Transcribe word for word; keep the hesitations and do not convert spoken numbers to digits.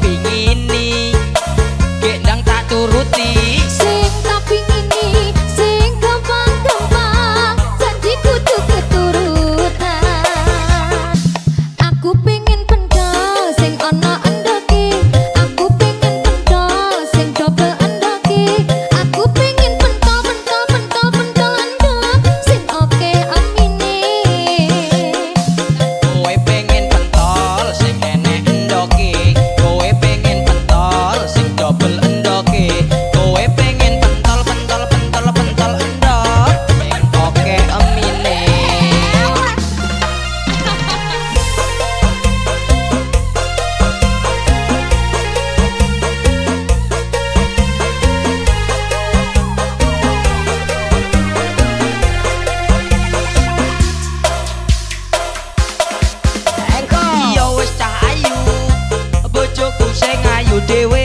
pingini gendang tak turuti sing tak pingini sing gampang-gampang janji kudu keturutan aku pengen pentol sing ana endoke aku pengen pentol sing double endoke aku pengen pentol pentol pentol pentol endok sing oke amine kowe pengen pentol sing enek endoke kowe pengen pentol sing double endoke kowe pengen pentol pentol pentol pentol endok sing oke amine yo wis cah ayu bojoku sing ayu dhewe